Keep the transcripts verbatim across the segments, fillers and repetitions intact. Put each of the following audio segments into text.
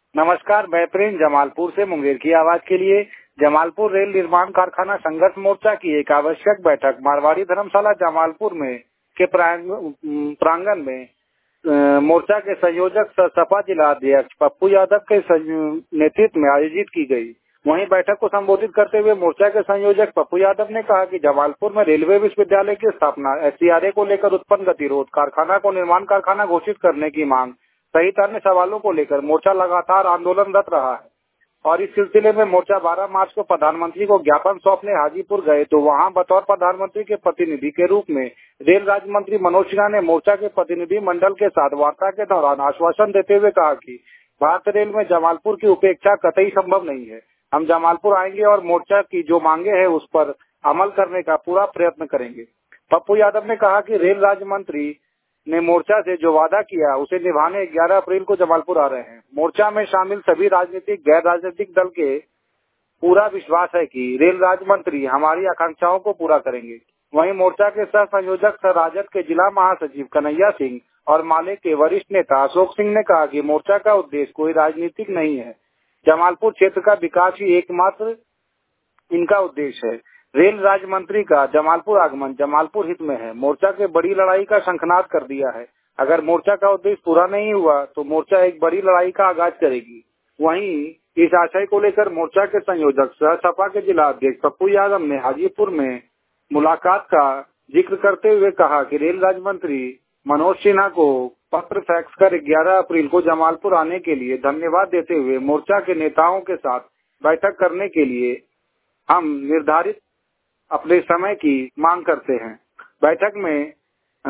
नमस्कार, मैं प्रेम जमालपुर से मुंगेर की आवाज के लिए। जमालपुर रेल निर्माण कारखाना संघर्ष मोर्चा की एक आवश्यक बैठक मारवाड़ी धर्मशाला जमालपुर में के प्रांगण में अ, मोर्चा के संयोजक सह सपा जिला अध्यक्ष पप्पू यादव के नेतृत्व में आयोजित की गई। वहीं बैठक को संबोधित करते हुए मोर्चा के संयोजक पप्पू यादव ने कहा कि जमालपुर में रेलवे विश्वविद्यालय की स्थापना, एस सी आर ए को लेकर उत्पन्न गतिरोध, कारखाना को निर्माण कारखाना घोषित करने की मांग सहित अन्य सवालों को लेकर मोर्चा लगातार आंदोलनरत रहा है और इस सिलसिले में मोर्चा बारह मार्च को प्रधानमंत्री को ज्ञापन सौंपने हाजीपुर गए तो वहां बतौर प्रधानमंत्री के प्रतिनिधि के रूप में रेल राज्य मंत्री मनोज सिन्हा ने मोर्चा के प्रतिनिधि मंडल के साथ वार्ता के दौरान आश्वासन देते हुए कहा कि भारतीय रेल में जमालपुर की उपेक्षा कतई संभव नहीं है। हम जमालपुर आएंगे और मोर्चा की जो मांगे हैं उस पर अमल करने का पूरा प्रयत्न करेंगे। पप्पू यादव ने कहा कि रेल राज्य मंत्री ने मोर्चा से जो वादा किया उसे निभाने ग्यारह अप्रैल को जमालपुर आ रहे हैं। मोर्चा में शामिल सभी राजनीतिक गैर राजनीतिक दल के पूरा विश्वास है कि रेल राज्य मंत्री हमारी आकांक्षाओं को पूरा करेंगे। वहीं मोर्चा के सह संयोजक सह राजद के जिला महासचिव कन्हैया सिंह और माले के वरिष्ठ नेता अशोक सिंह ने कहा कि मोर्चा का उद्देश्य कोई राजनीतिक नहीं है, जमालपुर क्षेत्र का विकास ही एकमात्र इनका उद्देश्य है। रेल राज्य मंत्री का जमालपुर आगमन जमालपुर हित में है। मोर्चा के बड़ी लड़ाई का शंखनाद कर दिया है। अगर मोर्चा का उद्देश्य पूरा नहीं हुआ तो मोर्चा एक बड़ी लड़ाई का आगाज करेगी। वहीं इस आशय को लेकर मोर्चा के संयोजक सह सपा के जिला अध्यक्ष पप्पू यादव ने हाजीपुर में मुलाकात का जिक्र करते हुए कहा कि रेल राज्य मंत्री मनोज सिन्हा को पत्र फैक्स कर ग्यारह अप्रैल को जमालपुर आने के लिए धन्यवाद देते हुए मोर्चा के नेताओं के साथ बैठक करने के लिए हम निर्धारित अपने समय की मांग करते हैं। बैठक में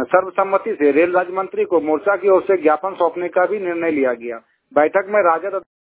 सर्वसम्मति से रेल राज्य मंत्री को मोर्चा की ओर से ज्ञापन सौंपने का भी निर्णय लिया गया। बैठक में राजद